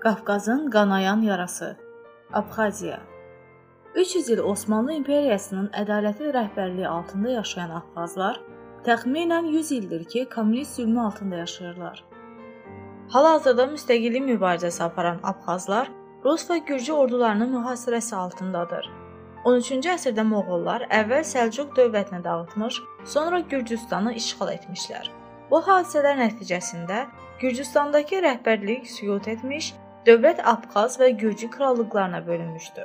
Qafqazın qanayan yarası. Abxaziya. 300 il Osmanlı İmperiyasının ədalətli rəhbərliyi altında yaşayan Abxazlar təxminən 100 ildir ki, kommunist zülmü altında yaşayırlar. Hal-hazırda müstəqillik mübarizəsi aparan Abxazlar Rus və Gürcü ordularının mühasirəsi altındadır. 13-cü əsrdə Moğollar əvvəl Səlcuq dövlətini dağıtmış, sonra Gürcüstanı işğal etmişlər. Bu hadisələr nəticəsində Gürcüstandakı rəhbərlik süqut etmiş, dövlət Abxaz və Gürcü krallıqlarına bölünmüşdü.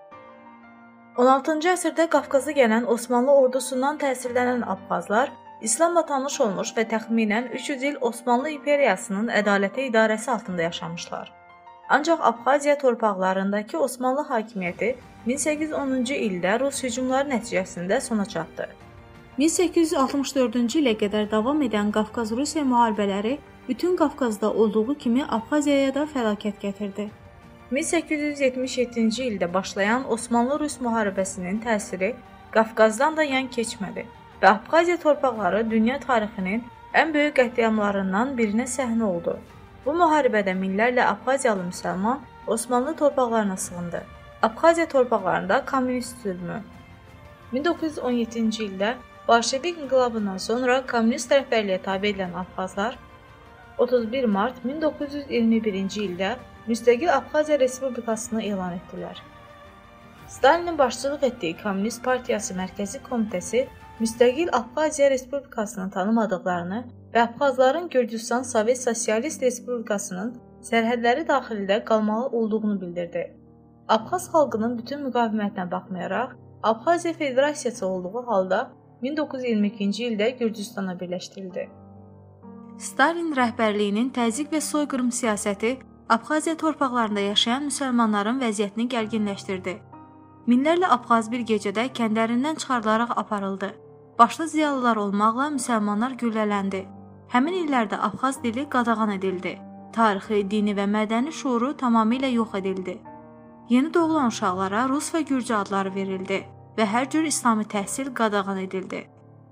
16-cı əsrdə Qafqaza gələn Osmanlı ordusundan təsirlənən Abxazlar İslamla tanış olmuş və təxminən 300 il Osmanlı İmperiyasının ədalətli idarəsi altında yaşamışlar. Ancaq Abxaziya torpaqlarındakı Osmanlı hakimiyyəti 1810-cu ildə Rus hücumları nəticəsində sona çatdı. 1864-cü ilə qədər davam edən Qafqaz-Rusiya müharibələri bütün Qafqazda olduğu kimi Abxaziyaya da fəlakət gətirdi. 1877-ci ildə başlayan Osmanlı-Rus müharibəsinin təsiri Qafqazdan da yan keçmədi və Abxaziya torpaqları dünya tarixinin ən böyük qətliamlarından birinə səhnə oldu. Bu müharibədə minlərlə Abxaziyalı müsəlman Osmanlı torpaqlarına sığındı. Abxaziya torpaqlarında kommunist zülmü. 1917-ci ildə Bolşevik inqilabından sonra kommunist rəhbərliyə tabe edilən Abxazlar 31 mart 1921-ci ildə müstəqil Abxaziya Respublikasını elan etdilər. Stalinin başçılıq etdiyi Kommunist Partiyası Mərkəzi Komitəsi müstəqil Abxaziya Respublikasını tanımadıqlarını və Abxazların Gürcüstan Sovet Sosialist Respublikasının sərhədləri daxilində qalmalı olduğunu bildirdi. Abxaz xalqının bütün müqavimətinə baxmayaraq, Abxaziya Federasiyası olduğu halda 1922-ci ildə Gürcüstana birləşdirildi. Stalin rəhbərliyinin təzyiq və soyqırım siyasəti Abxaziya torpaqlarında yaşayan müsəlmanların vəziyyətini gərginləşdirdi. Minlərlə Abxaz bir gecədə kəndlərindən çıxarılaraq aparıldı. Başda ziyalılar olmaqla müsəlmanlar güllələndi. Həmin illərdə Abxaz dili qadağan edildi. Tarixi, dini və mədəni şuuru tamamilə yox edildi. Yeni doğulan uşaqlara Rus və Gürcü adları verildi və hər cür İslami təhsil qadağan edildi.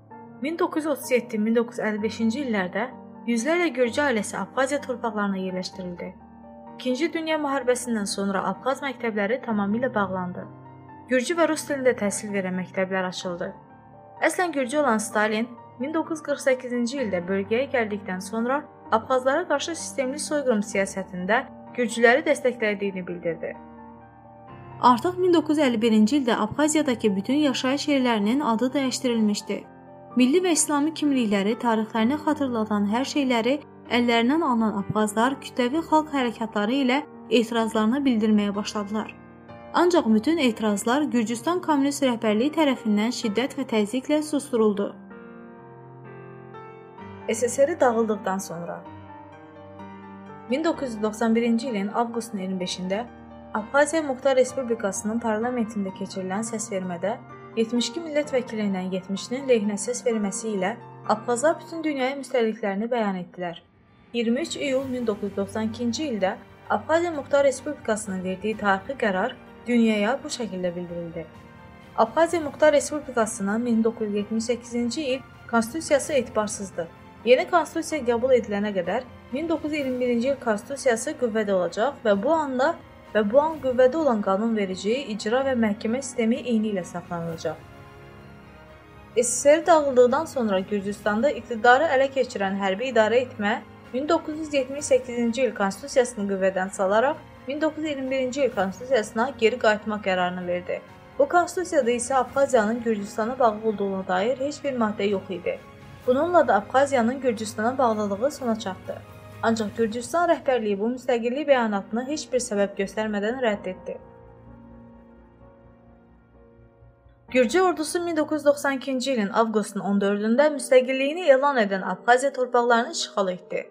1937-1955-ci illərdə yüzlərlə Gürcü ailəsi Abxaziya torpaqlarına yerləşdirildi. İkinci Dünya müharibəsindən sonra Abxaz məktəbləri tamamilə bağlandı. Gürcü və Rus dilində təhsil verən məktəblər açıldı. Əslən Gürcü olan Stalin 1948-ci ildə bölgəyə gəldikdən sonra Abxazlara qarşı sistemli soyqırım siyasətində Gürcüləri dəstəklədiyini bildirdi. Artıq 1951-ci ildə Abxaziyadakı bütün yaşayış yerlərinin adı dəyişdirilmişdi. Milli və İslami kimlikləri, tarixlərini xatırladan hər şeyləri əllərindən alınan Abxazlar kütləvi xalq hərəkatları ilə etirazlarını bildirməyə başladılar. Ancaq bütün etirazlar Gürcüstan Kommunist rəhbərliyi tərəfindən şiddət və təzyiqlə susduruldu. SSR dağıldıqdan sonra 1991-ci ilin avqustun 25-də Abxaziya Muxtar Respublikasının parlamentində keçirilən səsvermədə 72 millət vəkilindən 70-nin lehinə səs verməsi ilə Abxazlar bütün dünyaya müstəqilliklərini bəyan etdilər. 23 iyul 1992-ci ildə Abxaziya Muxtar Respublikasının verdiyi tarixi qərar dünyaya bu şəkildə bildirildi. Abxaziya Muxtar Respublikasının 1978-ci il konstitusiyası etibarsızdır. Yeni konstitusiya qəbul edilənə qədər 1921-ci il konstitusiyası qüvvədə olacaq və bu an qüvvədə olan qanunverici, icra və məhkəmə sistemi eyni ilə saxlanılacaq. SSR dağıldıqdan sonra Gürcüstanda iqtidarı ələ keçirən hərbi idarə etmə 1978-ci il konstitusiyasını qüvvədən salaraq 1921-ci il konstitusiyasına geri qayıtmaq qərarını verdi. Bu konstitusiyada isə Abxaziyanın Gürcüstana bağlı olduğuna dair heç bir maddə yox idi. Bununla da Abxaziyanın Gürcüstana bağlılığı sona çatdı. Ancaq Gürcüstan rəhbərliyi bu müstəqillik bəyanatını heç bir səbəb göstərmədən rədd etdi. Gürcü ordusu 1992-ci ilin avqustun 14-də müstəqilliyini elan edən Abxaziya torpaqlarını işğal etdi.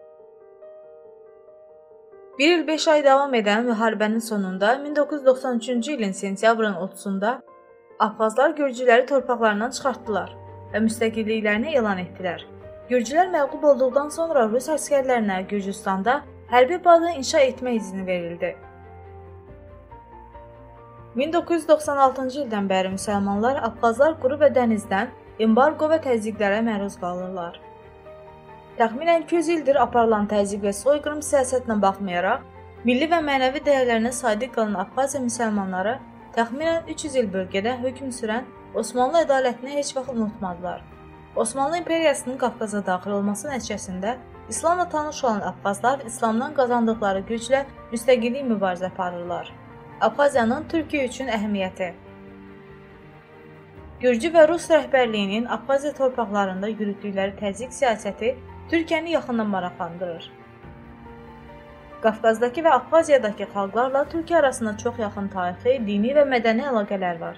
1 il 5 ay davam edən müharibənin sonunda 1993-cü ilin sentyabrın 30-da Abxazlar Gürcüləri torpaqlarından çıxartdılar və müstəqilliklərini elan etdilər. Gürcülər məğlub olduqdan sonra Rus əsgərlərinə Gürcüstanda hərbi baza inşa etmə izni verildi. 1996-cı ildən bəri müsəlmanlar Abxazlar quru və dənizdən embargo və təzyiqlərə məruz qalırlar. Təxminən 200 ildir aparılan təzyiq və soyqırım siyasətinə baxmayaraq, Milli və mənəvi dəyərlərinə sadiq qalan Abxaziya müsəlmanları təxminən 300 il bölgədə hökm sürən Osmanlı ədalətini heç vaxt unutmadılar. Osmanlı İmperiyasının Qafqaza daxil olması nəticəsində İslamla tanış olan Abxazlar İslamdan qazandıqları güclə müstəqillik mübarizə aparırlar. Abxaziyanın Türkiyə üçün əhəmiyyəti. Gürcü və Rus rəhbərliyinin Abxaziya torpaqlarında yürütdükləri təzyiq siyasəti Türkiyəni yaxından maraqlandırır. Qafqazdakı və Abxaziyadakı xalqlarla Türkiyə arasında çox yaxın tarixi, dini və mədəni əlaqələr var.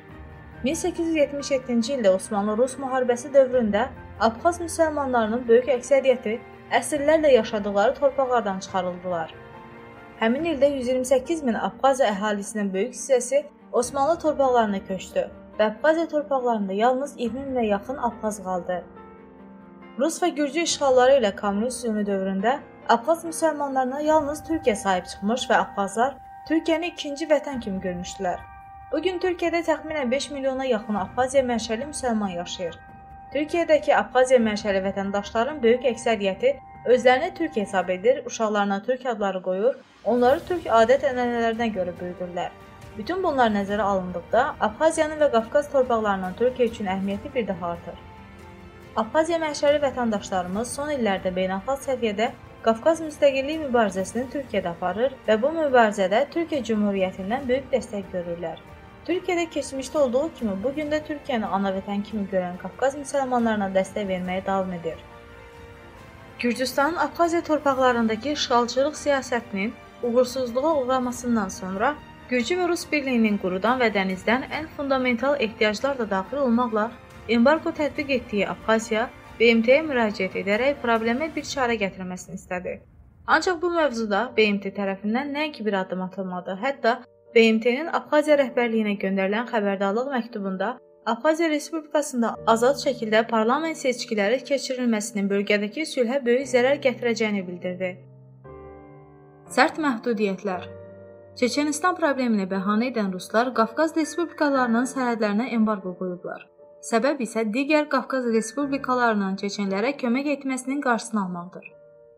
1877-ci ildə Osmanlı-Rus müharibəsi dövründə Abxaz müsəlmanlarının böyük əksəriyyəti əsrlərlə yaşadıkları torpaqlardan çıxarıldılar. Həmin ildə 128 min Abxaziya əhalisinin böyük hissəsi Osmanlı torpaqlarına köçdü və Abxaziya torpaqlarında yalnız 20 minə yaxın Abxaz qaldı. Rus və Gürcü işğalları ilə kommunist zülmü dövründə Abxaz müsəlmanlarına yalnız Türkiyə sahib çıxmış və Abxazlar Türkiyəni ikinci vətən kimi görmüşdülər. Bugün Türkiyədə təxminən 5 milyona yaxın Abxaziya mənşəli müsəlman yaşayır. Türkiyədəki Abxaziya mənşəli vətəndaşların böyük əksəriyyəti özlərini türk hesab edir, uşaqlarına türk adları qoyur, onları türk adət-ənənələrinə görə böyüdürlər. Bütün bunlar nəzərə alındıqda Abxaziyanın və Qafqaz torpaqlarının Türkiyə üçün əhəmiyyəti bir daha artır. Abxaziya mənşəli vətəndaşlarımız son illərdə beynəlxalq səviyyədə Qafqaz müstəqillik mübarizəsini Türkiyədə aparır və bu mübarizədə Türkiyə Cümhuriyyətindən böyük dəstək görürlər. Türkiyədə keçmişdə olduğu kimi bu gün də Türkiyəni ana vətən kimi görən Qafqaz müsəlmanlarına dəstək verməyə davam edir. Gürcüstanın Abxaziya torpaqlarındakı işğalçılıq siyasətinin uğursuzluğa uğramasından sonra Gürcü və Rus birliyinin qurudan və dənizdən ən fundamental ehtiyaclar da daxil olmaqla embargo tətbiq etdiyi Abxaziya BMT-yə müraciət edərək problemə bir çarə gətirməsini istədi. Ancaq bu mövzuda BMT tərəfindən nəinki bir addım atılmadı, hətta BMT-nin Abxaziya rəhbərliyinə göndərilən xəbərdarlıq məktubunda Abxaziya Respublikasında azad şəkildə parlament seçkiləri keçirilməsinin bölgədəki sülhə böyük zərər gətirəcəyini bildirdi. Sərt məhdudiyyətlər. Çeçenistan problemini bəhanə edən Ruslar Qafqaz respublikalarının sərhədlərinə embargo qoyublar. Səbəb isə digər Qafqaz respublikalarının çeçenlərə kömək etməsinin qarşısını almaqdır.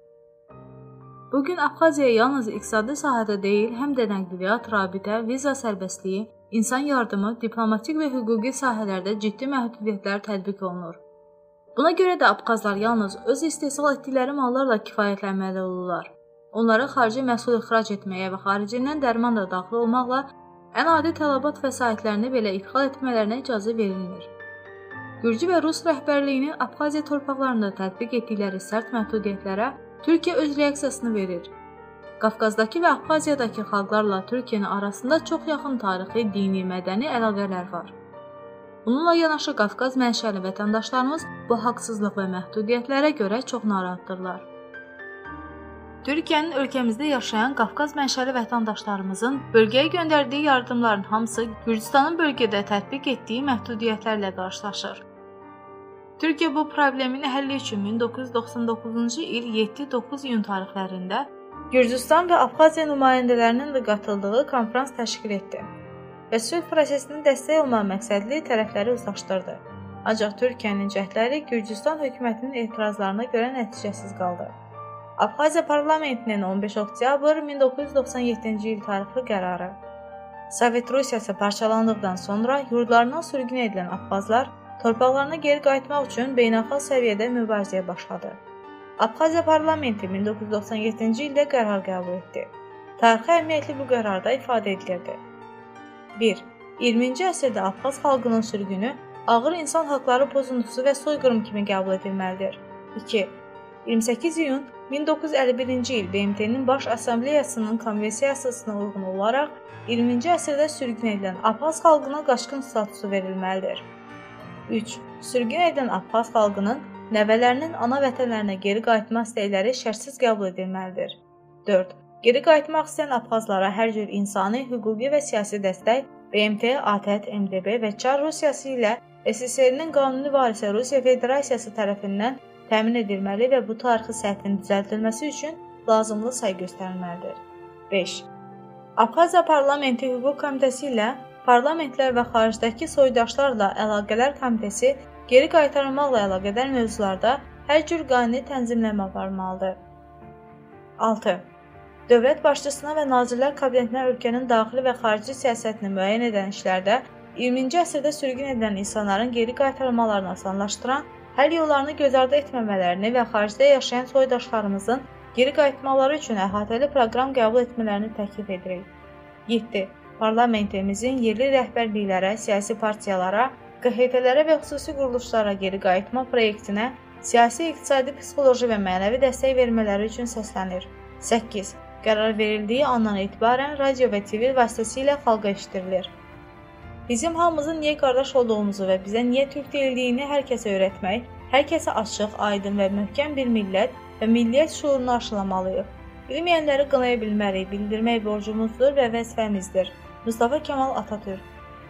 Bugün Abxaziya yalnız iqtisadi sahədə deyil, həm də nəqliyyat, rabitə, viza sərbəstliyi, insan yardımı, diplomatik və hüquqi sahələrdə ciddi məhdudiyyətlər tətbiq olunur. Buna görə də Abxazlar yalnız öz istehsal etdikləri mallarla kifayətlənməli olurlar. Onlara xarici məhsul ixrac etməyə və xaricindən dərman da daxil olmaqla ən adi tələbat vəsaitlərini belə idxal etmələrinə icazə verilmir. Gürcü və Rus rəhbərliyinin Abxaziya torpaqlarında tətbiq etdikləri sərt məhdudiyyətlərə Türkiyə öz reaksiyasını verir. Qafqazdakı və Abxaziyadakı xalqlarla Türkiyənin arasında çox yaxın tarixi, dini, mədəni əlaqələr var. Bununla yanaşı Qafqaz mənşəli vətəndaşlarımız bu haqsızlıq və məhdudiyyətlərə görə çox narahatdırlar. Türkiyənin ölkəmizdə yaşayan Qafqaz mənşəli vətəndaşlarımızın bölgəyə göndərdiyi yardımların hamısı Gürcüstanın bölgədə tətbiq etdiyi məhdudiyyətlərlə qarşılaşır. Türkiyə bu problemin həlli üçün 1999-cu il 7-9 iyun tarixlərində Gürcüstan və Abxaziya nümayəndələrinin də qatıldığı konfrans təşkil etdi və sülh prosesinin dəstək olmaq məqsədli tərəfləri uzlaşdırdı. Ancaq Türkiyənin cəhdləri Gürcüstan hökumətinin etirazlarına görə nəticəsiz qaldı. Abxaziya parlamentinin 15 oktyabr 1997-ci il tarixli qərarı. Sovet Rusiyası parçalandıqdan sonra yurdlarından sürgün edilən Abxazlar torpaqlarına geri qayıtmaq üçün beynəlxalq səviyyədə mübarizəyə başladı. Abxaziya parlamenti 1997-ci ildə qərar qəbul etdi. Tarixi əhəmiyyətli bu qərarda ifadə edilirdi. 1. 20-ci əsrdə Abxaz xalqının sürgünü ağır insan haqları pozuntusu və soyqırım kimi qəbul edilməlidir. 2. 28 iyun 1951-ci il BMT-nin Baş Assambleyasının konvensiyasına uyğun olaraq 20-ci əsrdə sürgün edilən Abxaz xalqına qaçqın statusu verilməlidir. 3. Sürgün edilən Abxaz xalqının nəvələrinin ana vətənlərinə geri qayıtma istəkləri şərtsiz qəbul edilməlidir. 4. Geri qayıtmaq istəyən Abxazlara hər cür insani, hüquqi və siyasi dəstək BMT, ATƏT, MDB və Çar Rusiyası ilə SSR-nin qanuni varisi Rusiya Federasiyası tərəfindən təmin edilməli və bu tarixi səhvin düzəldilməsi üçün lazımlı səy göstərilməlidir. 5. Abxaziya Parlamenti Hüquq Komitəsi ilə Parlamentlər və xaricdəki soydaşlarla Əlaqələr Komitəsi geri qaytarılmaqla əlaqədar mövzularda hər cür qanuni tənzimləmə aparmalıdır. 6. Dövlət başçısına və Nazirlər Kabinetinə ölkənin daxili və xarici siyasətini müəyyən edən işlərdə 20-ci əsrdə sürgün edilən insanların geri qaytarılmalarını asanlaşdıran, həll yollarını göz ardı etməmələrini və xaricdə yaşayan soydaşlarımızın geri qayıtmaları üçün əhatəli proqram qəbul etmələrini təklif edirik. 7. Parlamentimizin yerli rəhbərliklərə, siyasi partiyalara, QHT-lərə və xüsusi quruluşlara geri qayıtma proyektinə siyasi, iqtisadi, psixoloji və mənəvi dəstək vermələri üçün səslənir. 8. Qərar verildiyi andan etibarən radio və TV vasitəsilə xalqa eşidirilir. Bizim hamımızın niyə qardaş olduğumuzu və bizə niyə türk deyildiyini hər kəsə öyrətmək, hər kəsə açıq, aydın və möhkəm bir millət və milliyyət şuurunu aşılamalıyıq. Bilməyənləri qınaya bilmərik, bildirmək borcumuzdur və vəzifəmizdir. Mustafa Kemal Atatürk.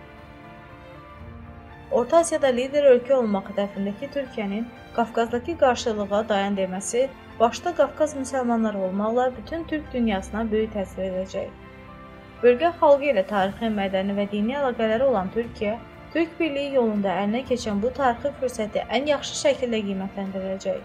Orta Asiyada lider ölkə olmaq hədəfindəki Türkiyənin Qafqazdakı qarşılığa dayan deməsi, başda Qafqaz müsəlmanları olmaqla bütün türk dünyasına böyük təsir edəcək. Bölgə xalqı ilə tarixi, mədəni və dini əlaqələri olan Türkiyə, Türk birliyi yolunda əlinə keçən bu tarixi fürsəti ən yaxşı şəkildə qiymətləndirəcək.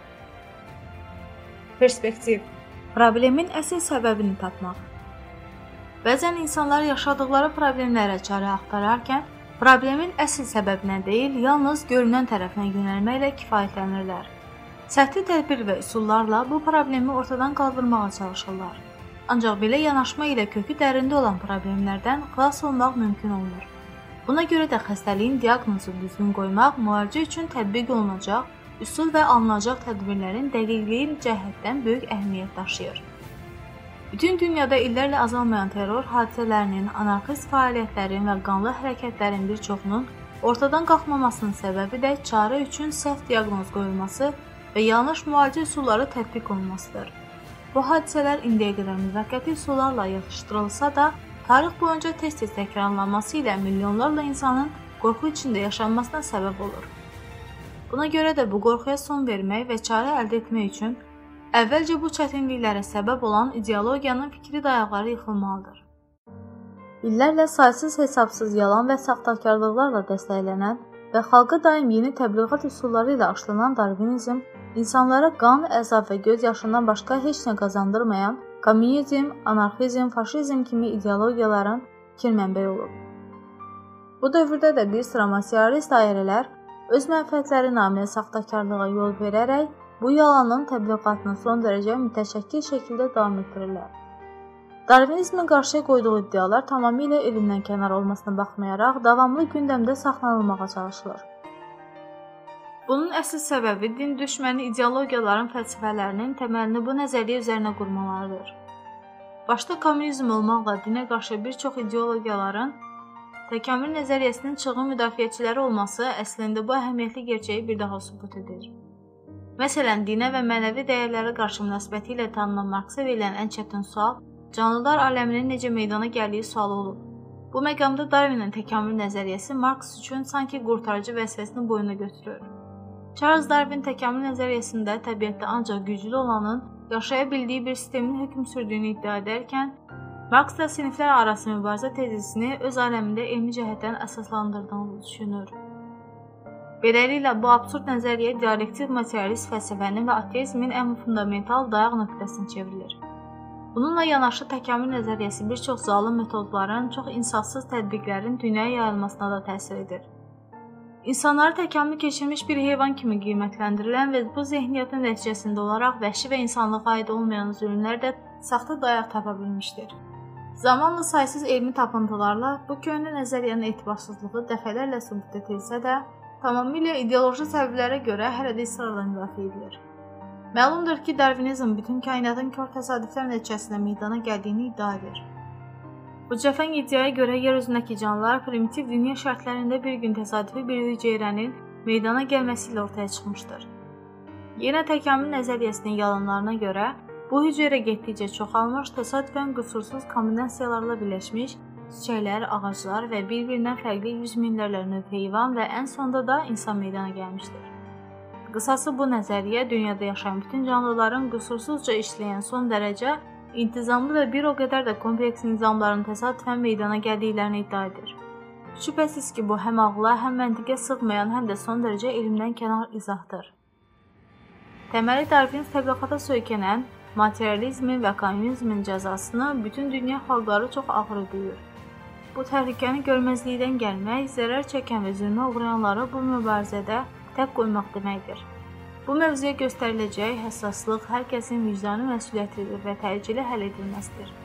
Perspektiv. Problemin əsl səbəbini tapmaq. Bəzən insanlar yaşadıkları problemlərə çarə axtararkən, problemin əsl səbəbinə deyil, yalnız görünən tərəfinə yönəlməklə kifayətlənirlər. Səthi tədbir və üsullarla bu problemi ortadan qaldırmağa çalışırlar. Ancaq belə yanaşma ilə kökü dərində olan problemlərdən xilas olmaq mümkün olmur. Buna görə də xəstəliyin diaqnozu düzgün qoymaq, müalicə üçün tətbiq olunacaq, üsul və alınacaq tədbirlərin dəqiqliyi cəhətdən böyük əhəmiyyət daşıyır. Bütün dünyada illərlə azalmayan terror hadisələrinin, anarxist fəaliyyətlərin və qanlı hərəkətlərin bir çoxunun ortadan qalxmamasının səbəbi də çarə üçün səhv diaqnoz qoyulması və yanlış müalicə üsulları tətbiq olunmasıdır. Bu hadisələr indiyə qədər müvəqqəti üsullarla yatışdırılsa da, tarix boyunca tez-tez təkrarlanması ilə milyonlarla insanın qorxu içində yaşanmasına səbəb olur. Buna görə də bu qorxuya son vermək və çarə əldə etmək üçün əvvəlcə bu çətinliklərə səbəb olan ideologiyanın fikri dayaqları yıxılmalıdır. İllərlə saysız hesabsız yalan və saxtakarlıqlarla dəstəklənən və xalqa daim yeni təbliğat üsulları ilə aşılanan darvinizm, insanlara qan, əzab və göz yaşından başqa heç nə qazandırmayan kommunizm, anarxizm, faşizm kimi ideologiyaların fikir mənbəyi olub. Bu dövrdə də bir sıra sosialist dairələr öz mənfəətləri naminə saxtakarlığa yol verərək bu yalanın təbliğatını son dərəcə mütəşəkkil şəkildə davam etdirirlər. Darvinizmin qarşıya qoyduğu iddialar tamamilə elindən kənar olmasına baxmayaraq davamlı gündəmdə saxlanılmağa çalışılır. Bunun əsl səbəbi din düşməni ideologiyaların fəlsəfələrinin təməlini bu nəzəriyyə üzərinə qurmalarıdır. Başda kommunizm olmaqla dinə qarşı bir çox ideologiyaların təkamül nəzəriyyəsinin çılğın müdafiəçiləri olması əslində bu əhəmiyyətli gerçəyi bir daha sübut edir. Məsələn, dinə və mənəvi dəyərlərə qarşı münasibəti ilə tanınan Marksa verilən ən çətin sual canlılar aləminin necə meydana gəldiyi sualı olub. Bu məqamda Darwinin təkamül nəzəriyyəsi Marks üçün sanki qurtarıcı vəzifəsini boyuna götürür. Charles Darwin təkamül nəzəriyyəsində təbiətdə ancaq güclü olanın yaşaya bildiyi bir sistemin hökm sürdüyünü iddia edərkən, Marks da siniflər arası mübarizə tezisini öz aləmində elmi cəhətdən əsaslandırdığını düşünür. Beləliklə, bu absurd nəzəriyyə dialektik materialist fəlsəfənin və ateizmin ən fundamental dayaq nöqtəsini çevrilir. Bununla yanaşı təkamül nəzəriyyəsi bir çox zalım metodların, çox insafsız tətbiqlərin dünyaya yayılmasına da təsir edir. İnsanları təkamül keçirmiş bir heyvan kimi qiymətləndirilən və bu zehniyyətin nəticəsində olaraq vəhşi və insanlığa aid olmayan zülmlər də saxta dayaq tapa bilmişdir. Zamanla saysız elmi tapıntılarla bu köhnə nəzəriyyənin etibarsızlığı dəfələrlə sübut edilsə də, tamamilə ideoloji səbəblərə görə hələ də israrla müdafiə edilir. Məlumdur ki, Darvinizm bütün kainatın kör təsadüflər nəticəsində meydana gəldiyini iddia edir. Bu cəfəng iddiaya görə yer üzündəki canlılar primitiv dünya şərtlərində bir gün təsadüfi bir hüceyrənin meydana gəlməsi ilə ortaya çıxmışdır. Yenə təkamül nəzəriyyəsinin yalanlarına görə bu hüceyrə getdikcə çoxalmış, təsadüfən qüsursuz kombinasiyalarla birləşmiş çiçəklər, ağaclar və bir-birindən fərqli yüz minlərlə növ heyvan və ən sonda da insan meydana gəlmişdir. Qısası bu nəzəriyyə dünyada yaşayan bütün canlıların qüsursuzca işləyən son dərəcə intizamlı və bir o qədər də kompleks nizamların təsadüfən meydana gəldiklərini iddia edir. Şübhəsiz ki, bu həm ağla, həm məntiqə sığmayan, həm də son dərəcə elmdən kənar izahdır. Təməli Darwin təbliğata söykənən materializmin və kommunizmin cəzasını bütün dünya xalqları çox ağır duyur. Bu təhlükəni görməzlikdən gəlmək, zərər çəkən və zülmə uğrayanları bu mübarizədə tək qoymaq deməkdir. Bu mövzuya göstəriləcək həssaslıq hər kəsin vicdani məsuliyyətidir və təcili həll edilməlidir.